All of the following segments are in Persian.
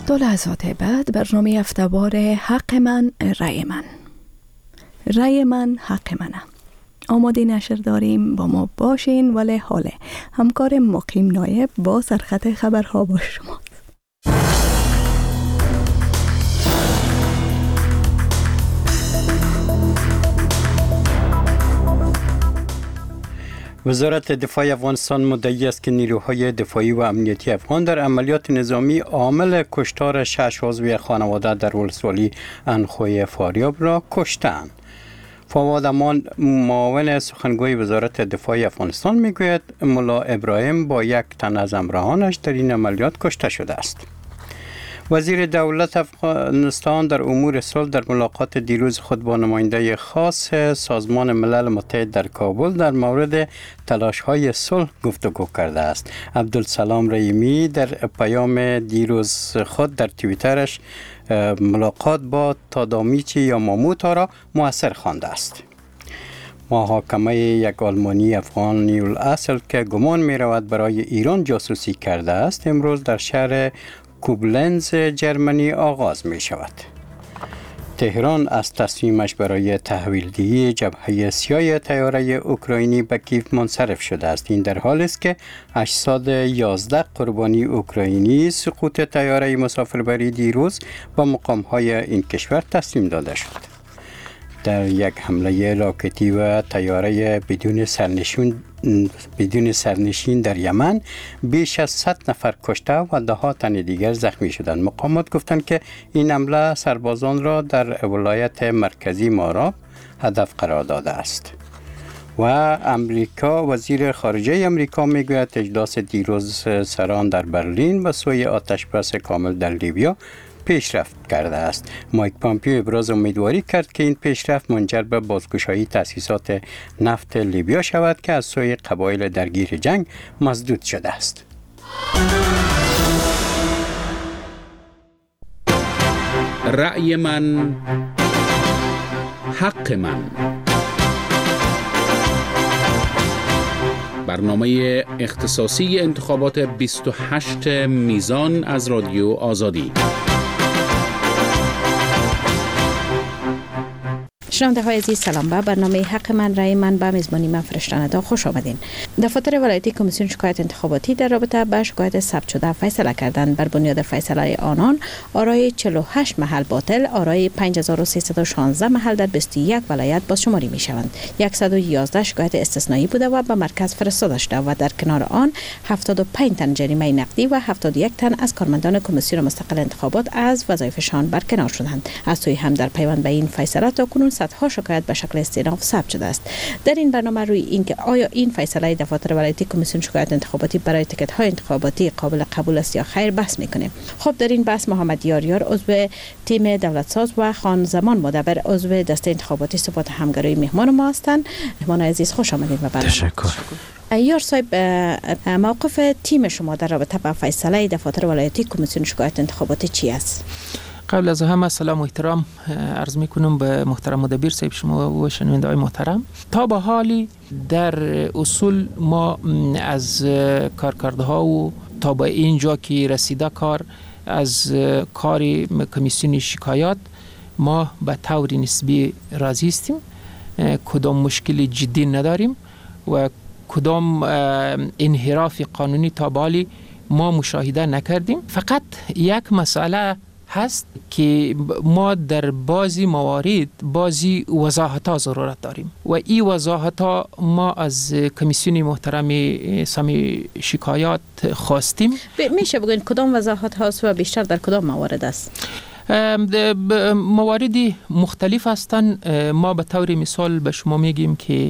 دو لحظات بعد برنامه هفته‌وار حق من رأی من. رأی من حق منه. آماده نشر داریم، با ما باشین. ولی حاله همکار مقیم نایب با سرخط خبرها با شما. وزارت دفاع افغانستان مدعی است که نیروهای دفاعی و امنیتی افغان در عملیات نظامی عامل کشتار 6 عضو خانواده در ولسوالی انخوی فاریاب را کشتند. فواد امان معاون سخنگوی وزارت دفاع افغانستان میگوید ملا ابراهیم با یک تن از همراهانش در این عملیات کشته شده است. وزیر دولت افغانستان در امور صلح در ملاقات دیروز خود با نماینده خاص سازمان ملل متحد در کابل در مورد تلاش‌های صلح گفتگو کرده است. عبدالسلام رحیمی در پیام دیروز خود در توییترش ملاقات با تادامیچی یا ماموتا را مؤثر خوانده است. محاکمه یک آلمانی افغانی الاصل که گمان می رود برای ایران جاسوسی کرده است امروز در شهر کوبلنز جرمنی آغاز می شود. تهران از تصمیمش برای تحویلدهی جبهه سیاه طیاره اوکراینی به کیف منصرف شده است. این در حالی است که 811 قربانی اوکراینی سقوط طیاره مسافربری دیروز با مقام‌های این کشور تسلیم داده شد. در یک حمله راکتی و طیاره بدون سرنشین در یمن بیش از 100 نفر کشته و 10 تن دیگر زخمی شدند. مقامات گفتند که این حمله سربازان را در ولایت مرکزی ماراب هدف قرار داده است. و امریکا، وزیر خارجه امریکا میگوید اجلاس دیروز سران در برلین به سوی آتشبس کامل در لیبیا پیشرفت کرده است. مایک پامپیو ابراز امیدواری کرد که این پیشرفت منجر به بازگشایی تأسیسات نفت لیبیا شود که از سوی قبایل درگیر جنگ مسدود شده است. رأی من حق من. برنامه اختصاصی انتخابات 28 میزان از رادیو آزادی. شنونده های عزیز سلام. به برنامه حق من رأی من به میزبانی من فرشتنده خوش آمدین. دفاتر ولایتی کمیسیون شکایت انتخاباتی در رابطه با شکایت ثبت شده فیصله کردند. بر بنیاد فیصله آنان آرای 48 محل باطل، آرای 5316 محل در 21 ولایت بازشماری می شوند. 111 شکایت استثنایی بوده و به مرکز فرستاده شده و در کنار آن 75 تن جریمه نقدی و 71 تن از کارمندان کمیسیون مستقل انتخابات از وظایفشان برکنار شدند. از سوی هم در پیوند به این فیصله تاکنون صدها شکایت به شکل استئناف ثبت شده است. در این برنامه روی اینکه آیا این فیصله دفاتر ولایتی کمیسیون شکایت انتخاباتی برای تیکت های انتخاباتی قابل قبول است یا خیر بحث میکنیم. خب در این بحث محمد یاریار عضو تیم دولت ساز و خان زمان مدبر عضو دسته انتخاباتی ثبات همگرایی مهمان ما هستند. مهمان عزیز خوش آمدید و برنامه. تشکر. یار صاحب، موقف تیم شما در رابطه با فیصله دفاتر ولایتی کمیسیون شکایت انتخاباتی چی است؟ قبل از همه سلام و احترام عرض میکنم به محترم مدبر صاحب شما و شنونده های محترم. تا به حالی در اصول ما از کارکرده ها و تا به اینجا که رسیده کار از کار کمیسیون شکایات ما به طور نسبی راضی هستیم. کدام مشکل جدی نداریم و کدام انحراف قانونی تا به حالی ما مشاهده نکردیم. فقط یک مسئله هست که ما در بعضی موارد بعضی وضاحت‌ها ضرورت داریم و این وضاحت‌ها ما از کمیسیون محترم سمی شکایات خواستیم. میشه بگوین کدام وضاحت هاست و بیشتر در کدام موارد است؟ مواردی مختلف هستند. ما به طور مثال به شما میگیم که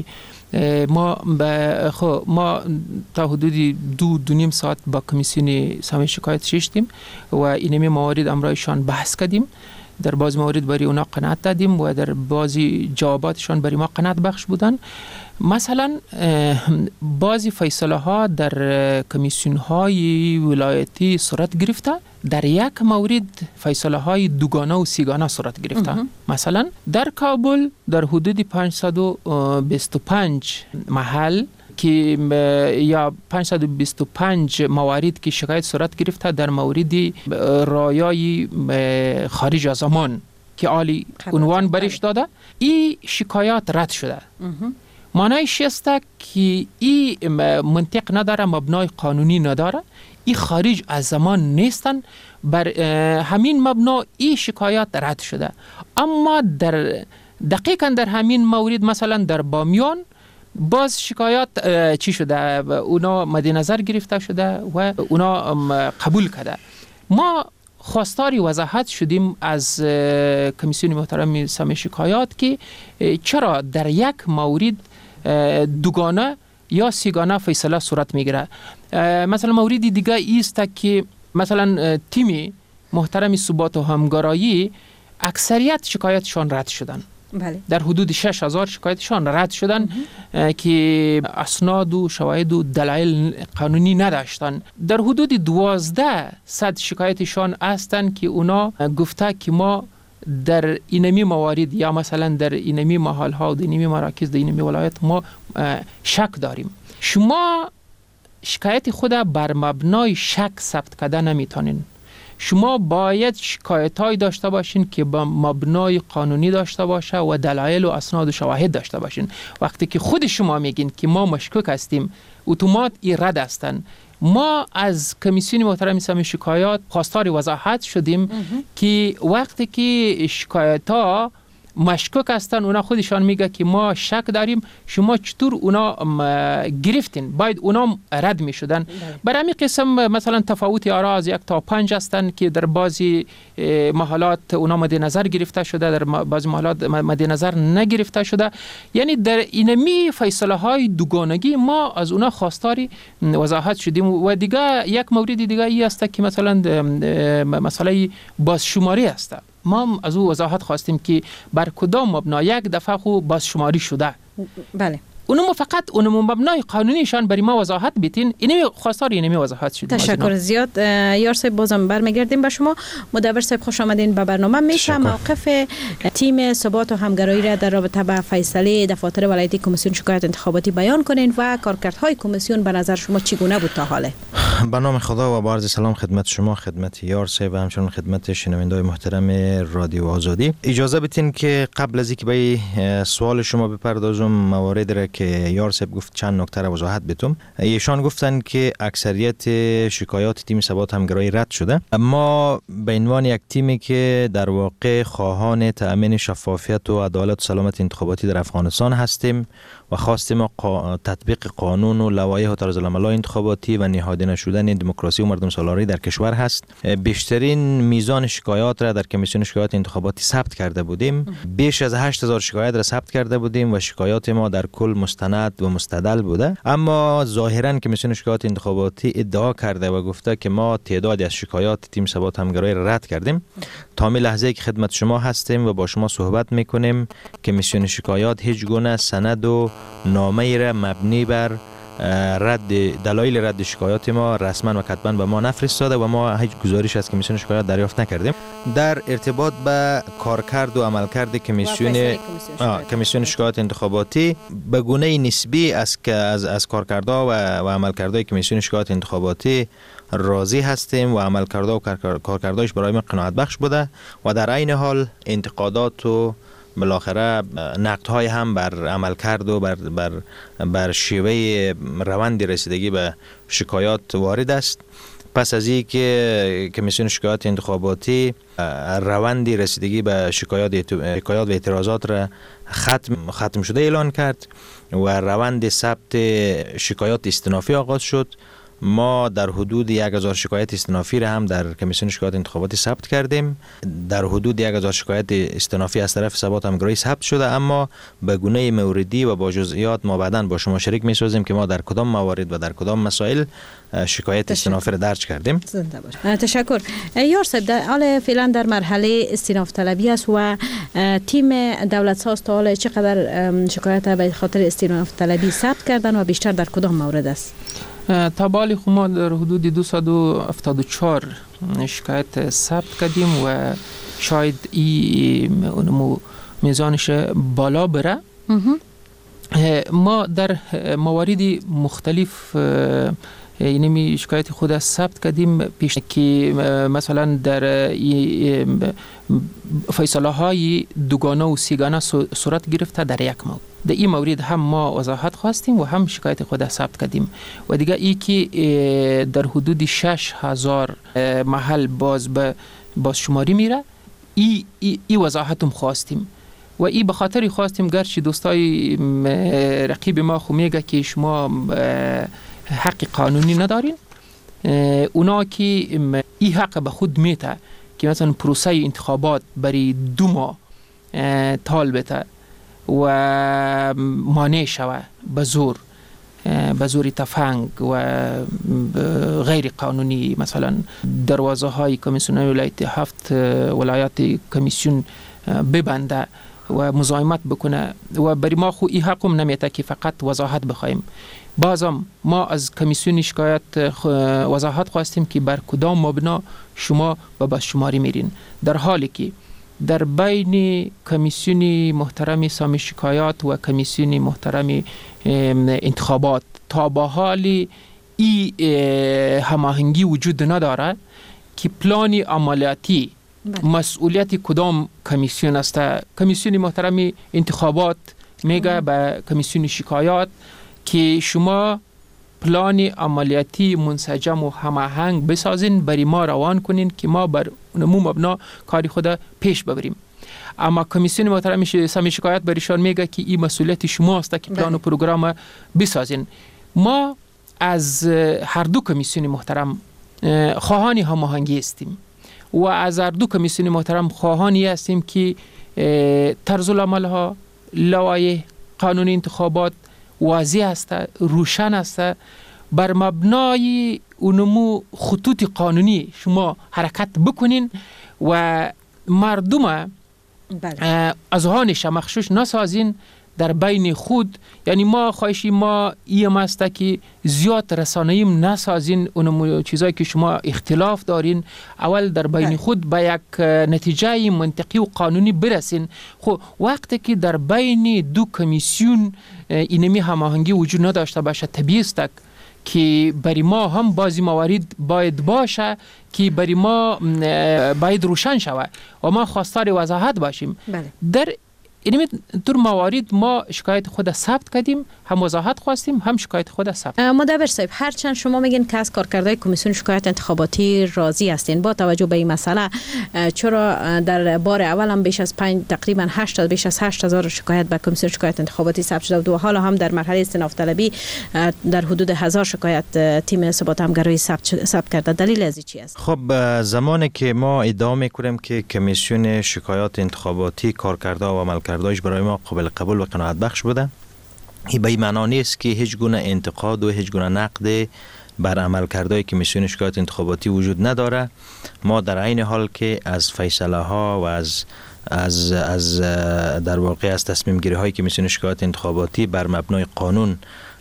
ما تا حدود 2.5 ساعت با کمیسیون سمی شکایت شدیم و اینمی موارد امرایشان بحث کردیم. در بعض موارد برای اونا قناعت دادیم و در بعضی جواباتشان برای ما قناعت بخش بودن. مثلا بعضی فیصله ها در کمیسیون های ولایتی صورت گرفته، در یک مورد فیصله های دوگانه و سیگانه صورت گرفته. مثلا در کابل در حدود 525 محل که یا 525 موارد که شکایت صورت گرفته در مورد رایای خارج از زمان که عالی عنوان برش داده، این شکایات رد شده. معنیش است که این منطق نداره، مبنای قانونی نداره، این خارج از زمان نیستن، بر همین مبنا این شکایات رد شده. اما دقیقاً در همین مورد مثلا در بامیان باز شکایات چی شده؟ اونا مد نظر گرفته شده و اونا قبول کرده. ما خواستاری وضاحت شدیم از کمیسیون محترم سمع شکایات که چرا در یک مورد دوگانه یا سیگانه فیصله صورت میگیره. مثلا موردی دیگه ایست که مثلا تیم محترم ثبات و همگرایی اکثریت شکایتشان رد شدن. بله. در حدود 6000 شکایتشان رد شدن که اسناد و شواهد و دلایل قانونی نداشتن. در حدود 1200 شکایتشان هستند که اونا گفته که ما در اینمی موارد یا مثلا در اینمی محل ها و در اینمی مراکز در اینمی ولایت ما شک داریم. شما شکایت خود بر مبنای شک ثبت کرده نمیتونین. شما باید شکایت‌های داشته باشین که با مبنای قانونی داشته باشه و دلایل و اسناد و شواهد داشته باشین. وقتی که خود شما میگین که ما مشکوک هستیم، اتومات این رد هستن. ما از کمیسیون محترم سمع شکایات خواستار وضاحت شدیم که وقتی که شکایت‌ها مشکوک هستن، اونا خودشان میگه که ما شک داریم، شما چطور اونا گرفتین؟ باید اونا رد میشدن. برای همین قسم مثلا تفاوت آرا از 1 تا 5 هستن که در بعضی محلات اونا مد نظر گرفته شده، در بعضی محلات مد نظر نگرفته شده. یعنی در اینمی فیصله های دوگانگی ما از اونا خواستاری وضاحت شدیم. و دیگه یک مورد دیگه ای است که مثلا مسئله بازشماری است. ما از او وضاحت خواستیم که بر کدام مبنا یک دفعه خو بازشماری شده. بله. اونم فقط اونم مبنای قانونیشان برای ما وضاحت بیتین. اینمی خواستار اینمی وضاحت شدیم. تشکر زیاد. یار صاحب بازم برمیگردیم به شما. مدبر صاحب خوش آمدین به برنامه. میشه موقف تیم ثبات و همگرایی را در رابطه با فیصله دفاتر ولایتی کمیسیون شکایت انتخاباتی بیان کنین و کارکردهای کمیسیون به نظر شما چگونه بود تا حاله؟ به نام خدا و با عرض سلام خدمت شما، خدمت یار صاحب و همچنین خدمت شنونده‌های محترم رادیو آزادی. اجازه بدین که قبل از اینکه به سوال شما بپردازم، موارد را که یار صاحب گفت چند نکته را وضاحت بدم. ایشان گفتن که اکثریت شکایات تیم ثبات همگرایی رد شده. اما به عنوان یک تیمی که در واقع خواهان تأمین شفافیت و عدالت و سلامت انتخاباتی در افغانستان هستیم و خواستیم تطبیق قانون و لوایح و طرزالعمل انتخاباتی و نهادینه نشدن دموکراسی و مردم سالاری در کشور هست. بیشترین میزان شکایات را در کمیسیون شکایات انتخاباتی ثبت کرده بودیم. بیش از 8000 شکایت را ثبت کرده بودیم و شکایات ما در کل مستند و مستدل بوده. اما ظاهرا کمیسیون شکایات انتخاباتی ادعا کرده و گفته که ما تعدادی از شکایات تیم ثبات همگرایی را رد کردیم. تا می لحظه که خدمت شما هستیم و با شما صحبت میکنیم، کمیسیون شکایات هیچ گونه سند و نامه‌ای را مبنی بر دلایل رد شکایات ما رسما و کتبا به ما نفرستاده و ما هیچ گزارش از کمیسیون شکایات دریافت نکردیم. در ارتباط به کارکرد و عملکرد کمیسیون شکایات انتخاباتی به گونه نسبی از کارکردها و عملکردهای کمیسیون شکایات انتخاباتی راضی هستیم و عملکردها و کارکردهایش برای ما قناعت بخش بوده و در عین حال انتقادات و بالاخره نقدهای هم بر عملکرد و بر شیوه روند رسیدگی به شکایات وارد است. پس از این که کمیسیون شکایات انتخاباتی روند رسیدگی به شکایات و اعتراضات را ختم شده اعلان کرد و روند ثبت شکایات استینافی آغاز شد، ما در حدود 1000 شکایت استینافی را هم در کمیسیون شکایات انتخاباتی ثبت کردیم. در حدود 1000 شکایت استینافی از طرف ثبات همگرایی ثبت شده، اما به گونه موردی و با جزئیات ما بعداً با شما شریک می‌سازیم که ما در کدام موارد و در کدام مسائل شکایت استینافی را درج کردیم. تشکر. یار صاحب، حال فعلا در مرحله استیناف طلبی است و تیم دولت ساز تا حالا چقدر شکایت به خاطر استیناف طلبی ثبت کردن و بیشتر در کدام مورد است؟ تا بالی ما در حدود 274 شکایت ثبت کردیم و شاید این میزانش بالا بره. ما در موارد مختلف یعنی شکایت خود ثبت کردیم پیش که مثلا در فیصله های دوگانه و سیگانه صورت گرفته در یک مورد. در این مورد هم ما وضاحت خواستیم و هم شکایت خود ثبت کردیم و دیگه ای که در حدود 6000 محل باز شماری میره ای وضاحت هم خواستیم و ای به خاطر خواستیم گرچه دوستای رقیب ما خو میگه که شما حق قانونی ندارین، اونا که ای حق به خود میته که مثلا پروسه انتخابات برای 2 ماه طال بته و مانع شوه به زور تفنگ و غیر قانونی، مثلا دروازه های کمیسیون ولایت 7 ولایات کمیسیون ببنده و مزاحمت بکنه و برای ما خو ای حقم نمیته که فقط وضاحت بخوایم. بازم ما از کمیسیون شکایت وضاحت خواستیم که بر کدام مبنا شما به بس شماری میرین، در حالی که در بین کمیسیون محترم سامی شکایات و کمیسیون محترم انتخابات تا به حال ای هماهنگی وجود نداره که پلان عملیاتی مسئولیت کدام کمیسیون است. کمیسیون محترم انتخابات میگه به کمیسیون شکایات که شما پلان عملیاتی منسجم و هماهنگ بسازین، برای ما روان کنین که ما بر نمو مبنا کاری خود پیش ببریم. اما کمیسیون محترم سامی شکایت برایشان میگه که این مسئولیت شماست که پلان و پروگرام بسازین. ما از هر دو کمیسیون محترم خواهان هماهنگی هستیم و از هر دو کمیسیون محترم خواهانی هستیم که طرز العمل ها، لوایح قانون انتخابات واضح است، روشن است، بر مبنای اونمو خطوط قانونی شما حرکت بکنین و مردم از هانش مخشوش نسازین در بین خود. یعنی ما خواهشی ما ایم است که زیاد رسانه‌ایم نسازین اونمو چیزایی که شما اختلاف دارین، اول در بین خود به یک نتیجه منطقی و قانونی برسین. خب وقتی که در بین دو کمیسیون اینمی هماهنگی وجود نداشته باشه، طبیعی است که برای ما هم بعضی موارد باید باشه که برای ما باید روشن شود و ما خواستار وضاحت باشیم. در این طور موارد ما شکایت خود ثبت کردیم، هم وضاحت خواستیم هم شکایت خود ثبت. مدبر صاحب، هرچند شما میگین که از کارکردهای کمیسیون شکایت انتخاباتی راضی هستین، با توجه به این مسئله چرا در بار اول هم بیش از تقریبا 8000 شکایت به کمیسیون شکایت انتخاباتی ثبت شده و حالا هم در مرحله استئناف طلبی در حدود 1000 شکایت تیم ثبات همگرایی ثبت کرده؟ دلیل از چی است؟ خب زمانی که ما ادعا میکنیم که کمیسیون شکایات انتخاباتی کارکردها و عملکردهاش برای ما قابل قبول و قناعت بخش بوده، این به این معنا نیست که هیچ گونه انتقاد و هیچ گونه نقد بر عملکردهای کمیسیون شکایت انتخاباتی وجود نداره. ما در عین حال که از فیصله ها و از در واقع از تصمیم گیری های کمیسیون شکایت انتخاباتی بر مبنای قانون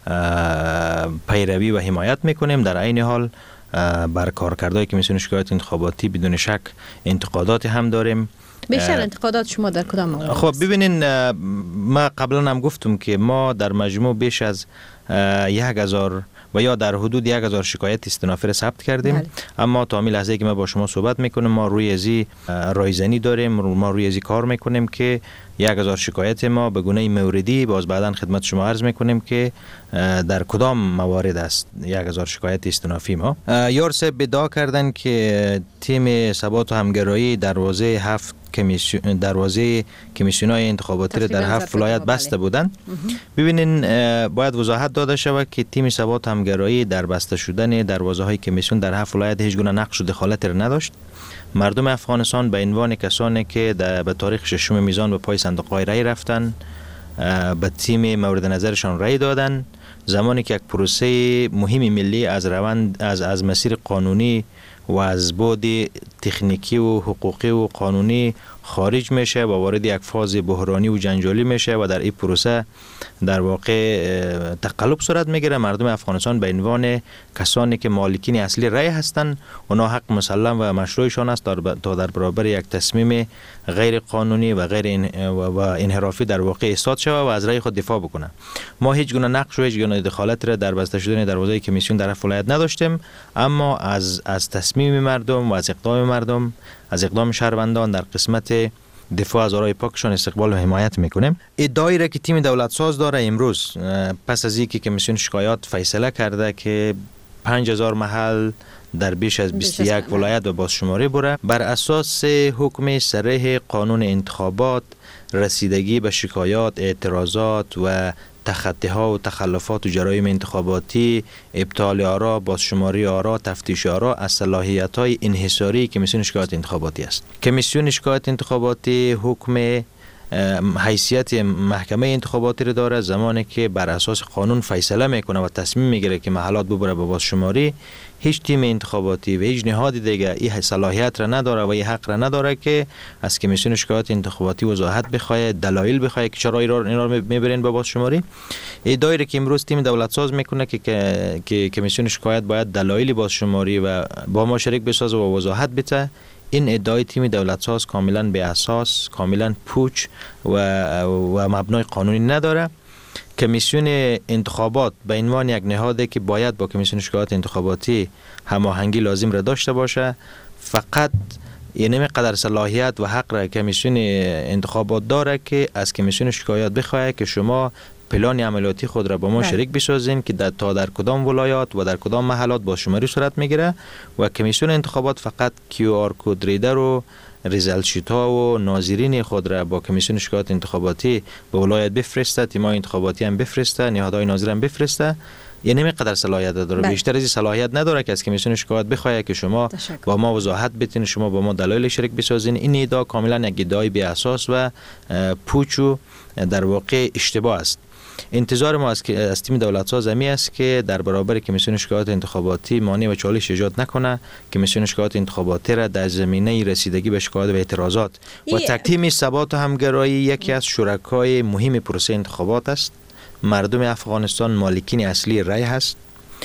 پیروی و حمایت میکنیم، در عین حال بر کارکردهای کمیسیون شکایت انتخاباتی بدون شک انتقادات هم داریم. بیشتر انتقادات شما در کدام مورد؟ خب ببینین، ما قبلا هم گفتم که ما در مجموع بیش از 1000 و یا در حدود 1000 شکایت استئنافی را ثبت کردیم. اما تا همین لحظه که ما با شما صحبت میکنیم ما روی ازی رایزنی داریم، ما روی ازی کار میکنیم که 1000 شکایت ما به گونه موردی باز بعدا خدمت شما عرض میکنیم که در کدام موارد است 1000 شکایت استئنافی ما. یار صاحب ادعا کردن که تیم ثبات و همگرایی دروازه 7 کمیسیون‌های انتخاباتی را در 7 ولایت بسته بودند. ببینین، باید وضاحت داده شود که تیم ثبات همگرایی در بسته شدن دروازه‌های کمیسیون در 7 ولایت هیچ گونه نقش و دخالت را نداشت. مردم افغانستان به عنوان کسانی که به تاریخ 6 میزان به پای صندوق‌های رای رفتن، به تیم مورد نظرشان رای دادن. زمانی که یک پروسه مهم ملی از روند از مسیر قانونی و از بعد تکنیکی و حقوقی و قانونی خارج میشه و وارد یک فاز بحرانی و جنجالی میشه و در این پروسه در واقع تقلب صورت میگیره. مردم افغانستان به عنوان کسانی که مالکین اصلی رأی هستند، اونا حق مسلم و مشروعشان است تا در برابر یک تصمیم غیر قانونی و غیر و انحرافی در واقع ایستاد شوه و از رأی خود دفاع بکنه. ما هیچ گونه نقش و هیچ گونه دخالت را در بسته شدن دروازه کمیسیون در ولایت نداشتیم، اما از تصمیم مردم و از اقدام مردم، از اقدام شهروندان در قسمت دفاع از آرای پاکشان استقبال و حمایت میکنیم. ادعایی را که تیم دولت ساز داره امروز پس از اینکه کمیسیون شکایات فیصله کرده که 5000 محل در بیش از 21 ولایت و بازشماری بره، بر اساس حکم صریح قانون انتخابات رسیدگی به شکایات، اعتراضات و تخطی ها و تخلفات و جرایم انتخاباتی، ابطال آرا، بازشماری آرا، تفتیش آرا از صلاحیت های انحصاری کمیسیون شکایات انتخاباتی است. کمیسیون شکایات انتخاباتی حکم حیثیت محکمه انتخاباتی را داره. زمانی که بر اساس قانون فیصله میکنه و تصمیم میگیره که محلات ببره به بازشماری، هیچ تیم انتخاباتی و هیچ نهاد دیگه این صلاحیت را نداره و این حق را نداره که از کمیسیون شکایات انتخاباتی وضاحت بخواه، دلایل بخواه که چرا اینا رو میبرین به بازشماری. ادعایی که امروز تیم دولت ساز میکنه که کمیسیون شکایت باید دلایل بازشماری و با ما شریک بسازه و وضاحت بده، این ادعای تیم دولت ساز کاملا بی اساس، کاملا پوچ و مبنای قانونی نداره. کمیسیون انتخابات به عنوان یک نهادی که باید با کمیسیون شکایات انتخاباتی هماهنگی لازم را داشته باشه، فقط یعنی قدر صلاحیت و حق را کمیسیون انتخابات داره که از کمیسیون شکایات بخواه که شما پلان عملیاتی خود را با ما شریک بسازین که تا در کدام ولایات و در کدام محلات بازشماری صورت میگیره و کمیسیون انتخابات فقط QR کد ریدر و ریزالت شیت ها و ناظرین خود را با کمیسیون شکایات انتخاباتی به ولایت بفرسته، تیمای انتخاباتی هم بفرسته، نهادهای ناظر هم بفرسته. یعنی نمیقدر صلاحیت داره، بیشتر از این صلاحیت نداره که از کمیسیون شکایت بخواه که شما با ما وضاحت بدین، شما با ما دلایل شریک بسازین. این ادعا کاملا یک ادعای بی اساس و پوچ و در واقع اشتباه است. انتظار ما از تیم دولت ساز همی است که در برابر کمیسیون شکایات انتخاباتی مانع و چالش ایجاد نکنه، کمیسیون شکایات انتخاباتی را در زمینه رسیدگی به شکایات و اعتراضات و تیم ثبات و همگرایی یکی از شرکای مهم پروسه انتخابات است. مردم افغانستان مالکین اصلی رأی هست.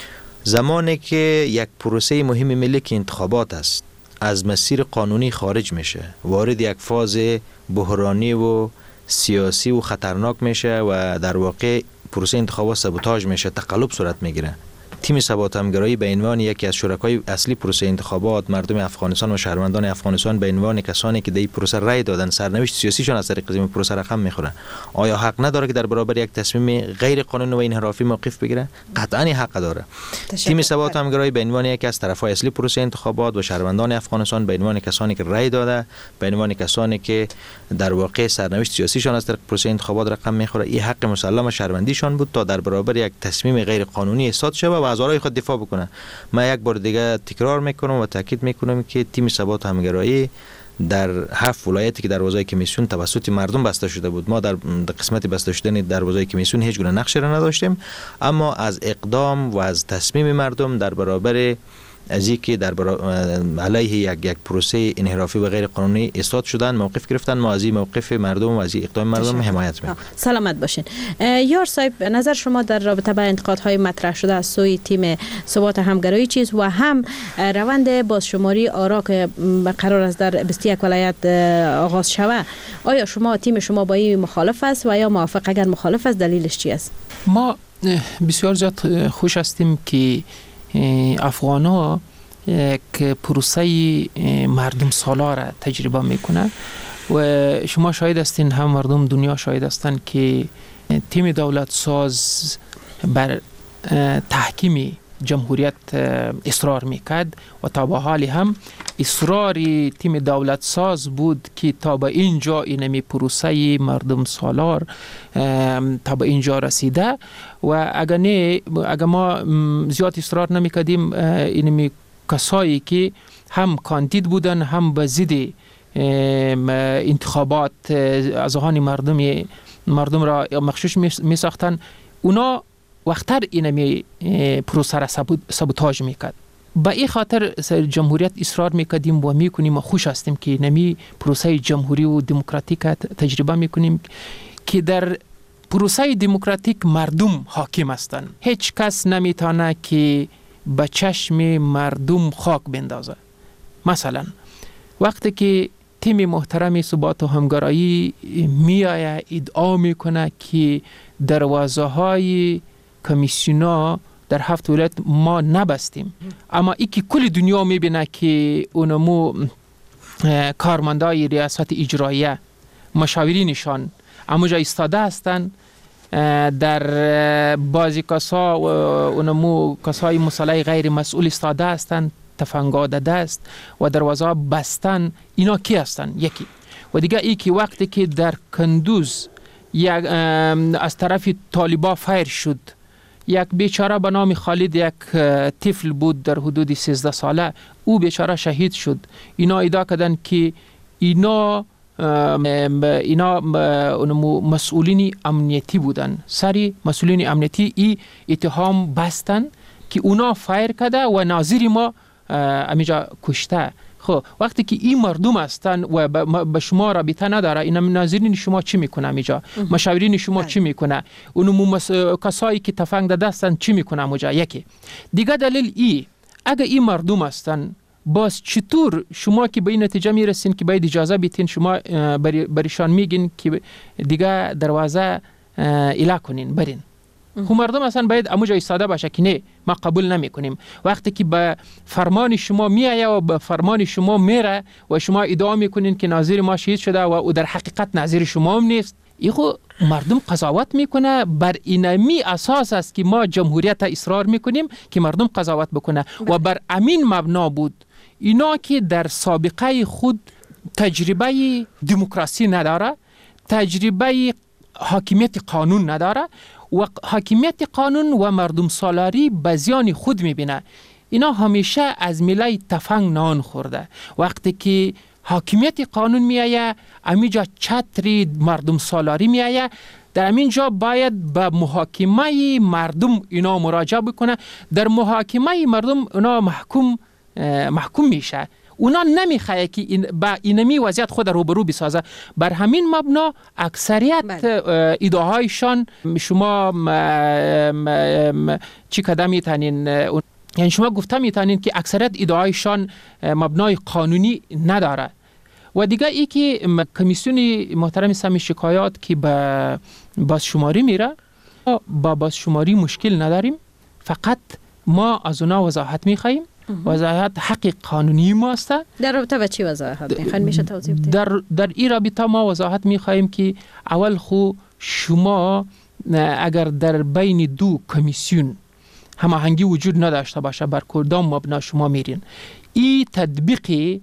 زمانی که یک پروسه مهم ملی که انتخابات است از مسیر قانونی خارج میشه، وارد یک فاز بحرانی و سیاسی و خطرناک میشه و در واقع پروسه انتخابات سابوتاژ میشه، تقلب صورت میگیره. تیم ثبات همگرایی به عنوان یکی از شرکای اصلی پروسه انتخابات، مردم افغانستان و شهروندان افغانستان به عنوان کسانی که در این پروسه رأی دادن، سرنوشت سیاسیشان از طریق این پروسه رقم میخوره، آیا حق نداره که در برابر یک تصمیم غیر قانونی و انحرافی موقف بگیره؟ قطعاً حق داره. تیم ثبات همگرایی به عنوان یکی از طرفای اصلی پروسه انتخابات و شهروندان افغانستان به عنوان کسانی که رأی داده، به عنوان کسانی که در واقع سرنوشت سیاسیشان از طریق پروسه انتخابات رقم میخوره، این حق مسلم شهروندیشان بود تا در برابر یک تصمیم غیر قانونی ایستاد شود و از آرای خود دفاع بکنه. من یک بار دیگه تکرار میکنم و تاکید میکنم که تیم ثبات همگرایی در 7 ولایتی که دروازه کمیسیون توسط مردم بسته شده بود، ما در قسمت بسته شدن دروازه کمیسیون هیچ گونه نقشی را نداشتیم، اما از اقدام و از تصمیم مردم در برابر از اینکه در علیه یک پروسه انحرافی و غیر قانونی ایستاد شدن موقف گرفتن، ما از این موقف مردم و از این اقدام مردم حمایت می‌کنیم. سلامت باشین. یار صاحب، نظر شما در رابطه با انتقادهای مطرح شده از سوی تیم ثبات همگرایی چیز و هم روند بازشماری آرا که قرار است در 21 ولایت آغاز شود، آیا تیم شما با این مخالف است و یا موافق؟ اگر مخالف است دلیلش چی است؟ ما بسیار زیاد خوش هستیم که افغانا که پروسه مردم سالار را تجربه میکنه و شما شاهد هستین، هم مردم دنیا شاهد هستند که تیم دولت ساز بر تحکیم جمهوریت اصرار میکرد و تا به حال هم اصرار تیم دولت ساز بود که تا به اینجا اینمی پروسه مردم سالار تا به اینجا رسیده و اگر ما زیاد اصرار نمیکردیم، اینمی کسایی که هم کاندید بودن هم به ضد انتخابات از آهان مردم را مخشوش می ساختن، اونا وقتر اینمی پروسه را سابوتاژ میکرد به این خاطر جمهوریت اصرار میکردیم و میکنیم و خوش هستیم که نمی پروسه جمهوری و دموکراتیک تجربه میکنیم که در پروسه دموکراتیک مردم حاکم هستند. هیچ کس نمیتونه که به چشم مردم خاک بندازه. مثلا وقتی که تیم محترم ثبات و همگرایی میآید ادعا میکنه که دروازه های کمیسیونا در 7 ولایت ما نبستیم، اما ای که کل دنیا میبینه که اونمو کارمندای ریاست اجراییه مشاورینشان اموجا ایستاده هستن، در بعضی کسا اونمو کسای مسلح غیر مسئول ایستاده هستن، تفنگا داده است و دروازه بستن. اینا کی هستن؟ یکی. و دیگه ای که وقتی که در کندوز از طرف طالبا فایر شد، یک بیچاره به نام خالد، یک طفل بود در حدود 13 ساله، او بیچاره شهید شد. اینا ادعا کردن که اینا مسئولین امنیتی بودن. سری مسئولین امنیتی ای اتهام بستن که اونا فایر کرده و ناظر ما امیجا کشته. خب وقتی که این مردم هستن و به شما رابطه نداره، این ناظرین شما چی میکنه؟ امیجا مشاورین شما چی میکنه؟ اونم کسایی که تفنگ داده هستن چی میکنه؟ امیجا یکی. دیگه دلیل اگه این مردم هستن، باز چطور شما که به این نتیجه میرسین که باید اجازه بیتین شما بریشان میگین که دیگه دروازه اله کنین برین؟ خب مردم اصلا باید اموجا ایستاده باشه که نه، ما قبول نمی کنیم. وقتی که به فرمان شما میایه و به فرمان شما میره و شما ادعا میکنین که ناظر ما شهید شده و او در حقیقت ناظر شما هم نیست، ایخو مردم قضاوت میکنه. بر اینمی اساس است که ما جمهوریت اصرار میکنیم که مردم قضاوت بکنه و بر امین مبنا بود. اینا که در سابقه خود تجربه دموکراسی نداره، تجربه حاکمیت قانون نداره و حاکمیت قانون و مردم سالاری به زیان خود میبینه. اینا همیشه از میله تفنگ نان خورده. وقتی که حاکمیت قانون میایه، امیجا چتری مردم سالاری میایه، در همین جا باید به محاکمه مردم اینا مراجعه بکنه. در محاکمه مردم اینا محکوم میشه. اونا نمیخواه که با اینمی وضعیت خود روبرو بسازه. بر همین مبنا اکثریت ایده‌هایشان شما چی کده میتونین، یعنی شما گفته میتونین که اکثریت ایده‌هایشان مبنای قانونی نداره. و دیگه ای که کمیسیون محترم سمی شکایات که به بازشماری میره، با بازشماری مشکل نداریم، فقط ما از اونا وضاحت میخواهیم. وضاحت حق قانونی ماست. در رابطه با چی وضاحت میخواین؟ میشه توضیح بدید؟ در این رابطه ما وضاحت میخواهیم که اول خو شما اگر در بین دو کمیسیون هماهنگی وجود نداشته باشه، بر کدام مبنا شما میرین؟ این تطبیق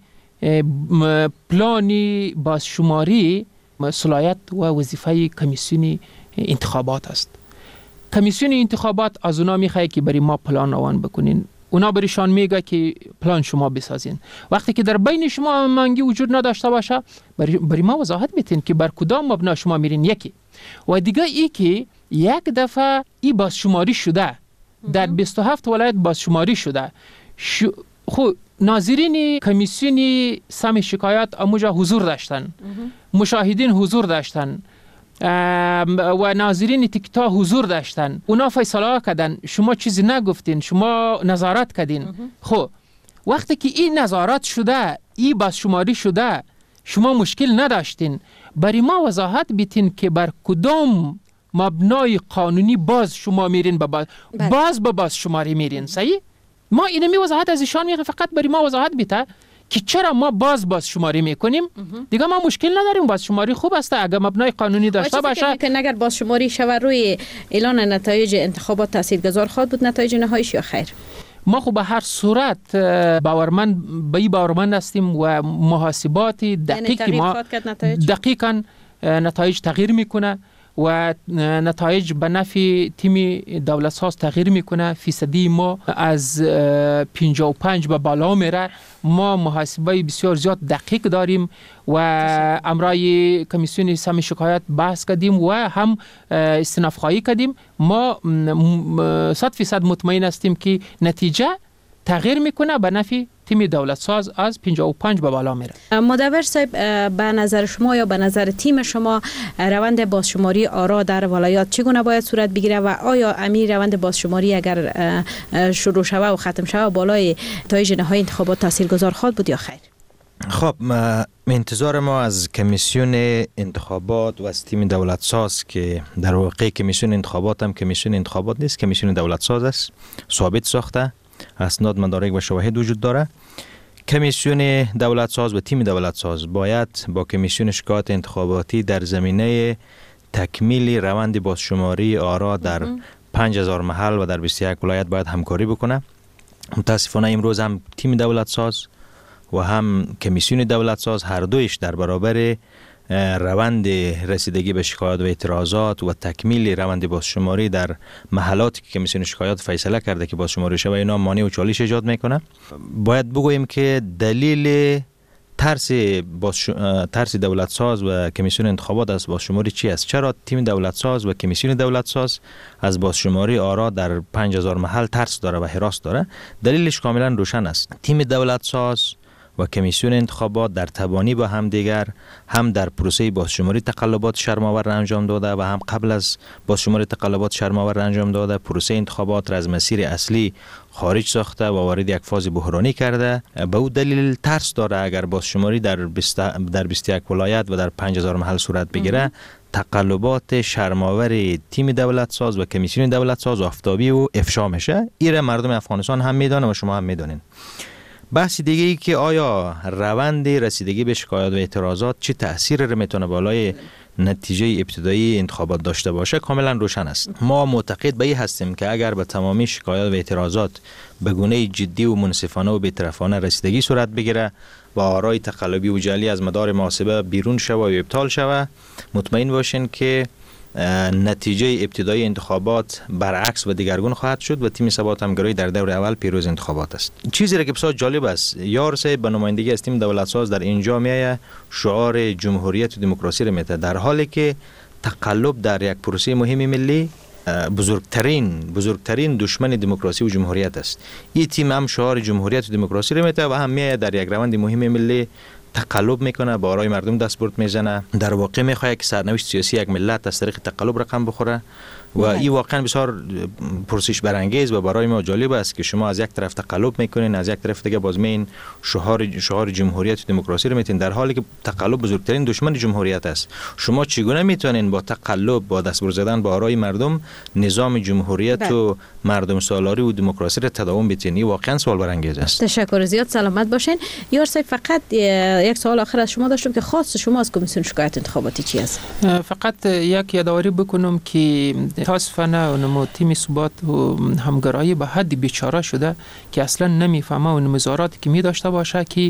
پلان بازشماری صلاحیت و وظیفه کمیسیون انتخابات است. کمیسیون انتخابات از اونا میخواد که برای ما پلان روان بکنین. اونا بریشان میگه که پلان شما بسازین. وقتی که در بین شما هماهنگی وجود نداشته باشه، برای ما وضاحت بیتین که بر کدام مبنا شما میرین. یکی. و دیگه ای که یک دفعه ای بازشماری شده، در 27 ولایت بازشماری شده، خب ناظرین کمیسیون سم شکایات اموجا حضور داشتن، مشاهدین حضور داشتن و ناظرین تیکتا حضور داشتن. اونا فیصله کردن، شما چیزی نگفتین، شما نظارت کردین. خب وقتی که این نظارت شده، این بازشماری شده، شما مشکل نداشتین، برای ما وضاحت بیتین که بر کدام مبنای قانونی باز شما میرین باز به بازشماری میرین. صحیح؟ ما اینمی وضاحت از ایشان میگه، فقط برای ما وضاحت بیته که چرا ما بازشماری میکنیم. دیگه ما مشکل نداریم، بازشماری خوب است اگه مبنای قانونی داشته باشه. که اگر بازشماری شود روی اعلان نتایج انتخابات تاثیرگذار خواهد بود نتایج نهاییش یا خیر؟ ما خب به هر صورت باورمند هستیم و محاسبات دقیق ما دقیقاً نتایج تغییر میکنه و نتایج به نفع تیم دولت ساز تغییر میکنه. فیصدی ما از 55 به بالا میره. ما محاسبه بسیار زیاد دقیق داریم و امرای کمیسیون سم شکایت بحث کردیم و هم استناف خواهی کردیم. ما 100% مطمئن هستیم که نتیجه تغییر میکنه به نفع تیم دولت ساز از 55 به بالا میره. مدبر صاحب، به نظر شما یا به نظر تیم شما روند بازشماری آرا در ولایات چگونه باید صورت بگیره و آیا امیر روند بازشماری اگر شروع شوه و ختم شوه بالای نتایج نهایی انتخابات تاثیرگذار خواهد بود یا خیر؟ خب انتظار ما از کمیسیون انتخابات و از تیم دولت ساز که در واقع کمیسیون انتخابات هم کمیسیون انتخابات نیست، کمیسیون دولت ساز است، ثابت ساخته، اسناد مدارک و شواهد وجود داره. کمیسیون دولت ساز و تیم دولت ساز باید با کمیسیون شکایات انتخاباتی در زمینه تکمیل روند بازشماری آرا در 5000 محل و در 21 ولایت باید همکاری بکنه. متاسفانه امروز هم تیم دولت ساز و هم کمیسیون دولت ساز هر دویش در برابر روند رسیدگی به شکایات و اعتراضات و تکمیل روند بازشماری در محلاتی که کمیسیون شکایات فیصله کرده که بازشماری شود اینا مانع و چالش ایجاد میکنه. باید بگوییم که دلیل ترس دولت ساز و کمیسیون انتخابات از بازشماری چی است؟ چرا تیم دولت ساز و کمیسیون دولت ساز از بازشماری آرا در 5000 محل ترس داره و هراس داره؟ دلیلش کاملا روشن است. تیم دولت ساز و کمیسیون انتخابات در تبانی با هم دیگر هم در پروسه بازشماری تقلبات شرم‌آور انجام داده و هم قبل از بازشماری تقلبات شرم‌آور انجام داده پروسه انتخابات را از مسیر اصلی خارج ساخته و وارد یک فاز بحرانی کرده. به او دلیل ترس داره اگر بازشماری در 21 ولایت و در 5000 محل صورت بگیره تقلبات شرم‌آور تیم دولت ساز و کمیسیون دولت ساز آفتابی و افشا میشه. ایره مردم افغانستان هم میدونه و شما هم میدونین. بحث دیگه ای که آیا روند رسیدگی به شکایات و اعتراضات چه تأثیر رو میتونه بالای نتیجه ابتدایی انتخابات داشته باشه کاملا روشن است. ما معتقد به این هستیم که اگر به تمامی شکایات و اعتراضات به گونه جدی و منصفانه و بی‌طرفانه رسیدگی صورت بگیره و آرای تقلبی و جعلی از مدار محاسبه بیرون شوه و ابطال شوه، مطمئن باشین که نتیجه ابتدایی انتخابات برعکس و دیگرگون خواهد شد و تیم ثبات همگرایی در دور اول پیروز انتخابات است. چیزی را که بسیار جالب است، یار صاحب به نمایندگی از تیم دولت ساز در اینجا میایه شعار جمهوریت و دموکراسی را میته، در حالی که تقلب در یک پروسه مهم ملی بزرگترین دشمن دموکراسی و جمهوریت است. این تیم هم شعار جمهوریت و دموکراسی را میته و هم میایه در یک روند مهم ملی تقلب میکنه، با آرای مردم دستبرد میزنه. در واقع میخواد که سرنوشت سیاسی یک ملت از طریق تقلب رقم بخوره و این واقعا بسیار پرسش برانگیز و برای ما جالب است که شما از یک طرف تقلب میکنین، از یک طرف دیگه باز میین شعار جمهوریت و دموکراسی رو میتین، در حالی که تقلب بزرگترین دشمن جمهوریت است. شما چگونه میتونین با تقلب، با دستبرد زدن با آرای مردم نظام جمهوریت و مردم سالاری و دموکراسی رو تداوم بدین؟ این واقعا سوال برانگیز است. تشکر زیاد، سلامت باشین. یار صاحب، فقط یک سوال آخر از شما داشتم که خواست شما از کمیسیون شکایت انتخاباتی چی است؟ فقط یک یادآوری بکنم که متاسفانه اونمو تیم ثبات و همگرایی به حد بیچاره شده که اصلا نمیفهمه اون مزارات که می داشته باشه که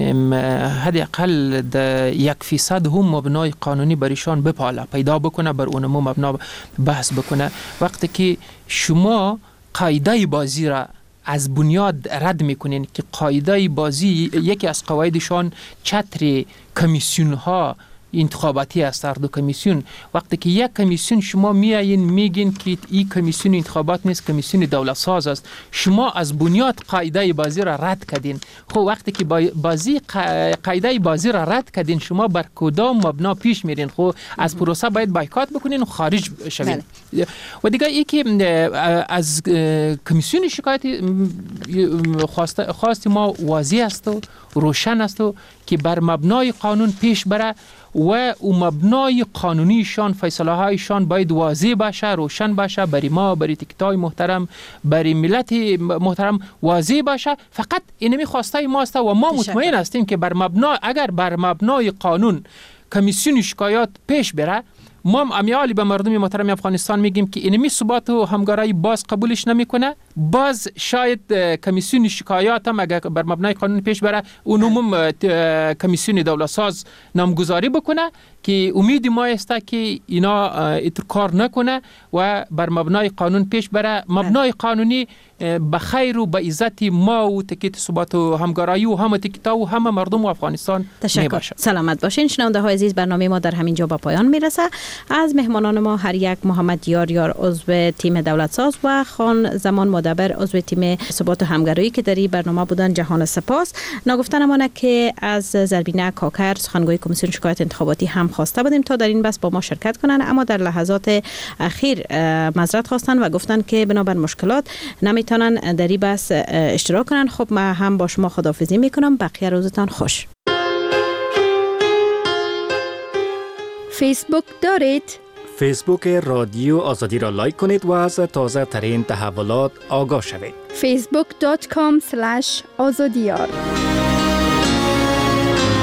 حداقل 1% هم مبنای قانونی بریشان بپاله پیدا بکنه، بر اونمو مبنا بحث بکنه. وقتی که شما قاعده بازی را از بنیاد رد میکنین که قاعده بازی یکی از قواعدشان چتر کمیسیون ها انتخاباتی است، هر دو کمیسیون. وقتی که یک کمیسیون شما میایین میگین که این کمیسیون انتخابات نیست، کمیسیون دولت ساز است، شما از بنیاد قاعده بازی را رد کردین. خب وقتی که قاعده بازی را رد کردین، شما بر کدام مبنا پیش میرین؟ خب از پروسه باید بایکات بکنین و خارج شوین. و دیگه ای که از کمیسیون شکایت خواست ما واضح است و روشن است و که بر مبنای قانون پیش بره و مبنای قانونیشان فیصله هایشان باید واضح باشه، روشن باشه، برای ما، برای تکتای محترم، برای ملت محترم واضح باشه. فقط اینمی خواسته ماست و ما مطمئن هستیم که اگر بر مبنای قانون کمیسیون شکایات پیش بره، ما امیالی به مردم محترم افغانستان میگیم که اینمی ثبات و همگرایی باز قبولش نمیکنه. باز شاید کمیسیون شکایات هم اگر بر مبنای قانون پیش بره، اونم کمیسیون دولت ساز نامگذاری بکنه که امید ما است که اینا کار نکنه و بر مبنای قانون پیش بره. مبنای قانونی به خیر و به عزت ما و تکیت ثبات و همگرایی و همه تکیتا و همه مردم افغانستان میباشه. سلامت باشین. شنونده های عزیز، برنامه ما در همین جا به پایان میرسه. از مهمانان ما هر یک محمد یار عضو تیم دولت ساز و خان زمان مدبر عضو تیم ثبات و همگرایی که در این برنامه بودن، جهان سپاس. نگفتن مانه که از زربینه کاکر سخنگوی کمیسیون شکایت انتخاباتی هم خواسته بودیم تا در این بحث با ما شرکت کنن، اما در لحظات اخیر معذرت خواستن و گفتن که بنابر مشکلات نمیتونن در این بحث اشتراک کنن. خب من هم با شما خداحافظی میکنم، بقیه روزتان خوش. فیسبوک دارید؟ فیسبوک رادیو آزادی را لایک کنید و از تازه ترین تحولات آگاه شوید. facebook.com/azadiyar